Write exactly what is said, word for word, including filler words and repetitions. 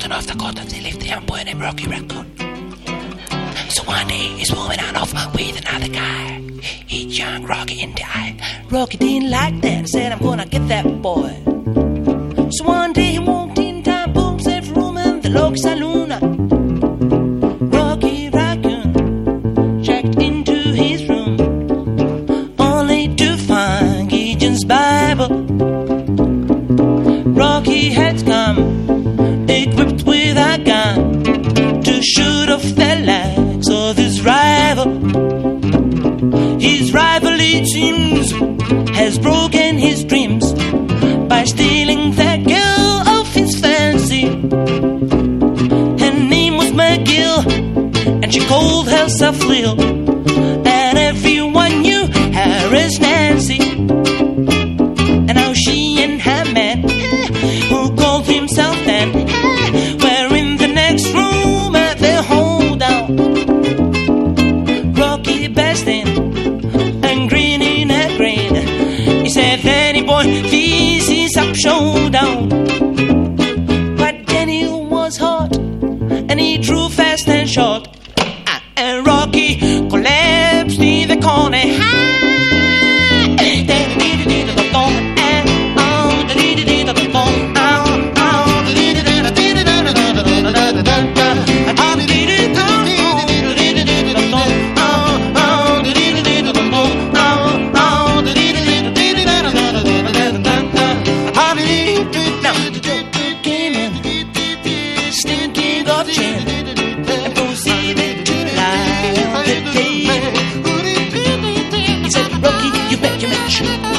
taken off the coat and they left the young boy named Rocky Raccoon. So one day he's moving on off with another guy. Hit young Rocky in the eye. Rocky didn't like that, said I'm gonna get that boy. So one day he walked in time, boom, safe room in the local saloon. Rocky Raccoon checked into his room, only to find Gideon's Bible. Rocky had come, equipped with a gun, to shoot off the legs of his rival. His rival, it seems, has broken his dreams by stealing the girl of his fancy. Her name was McGill, and she called herself Lil, and everyone knew her as Nancy. And now she and her man, who called himself Dan, were in the next room at the holdout. Rocky burst in and grinning a grin. He said, "Danny boy, this is up showdown." But Danny was hot, and he drew fast and short, and Rocky collapsed in the corner. He said, "Rocky, you bet your match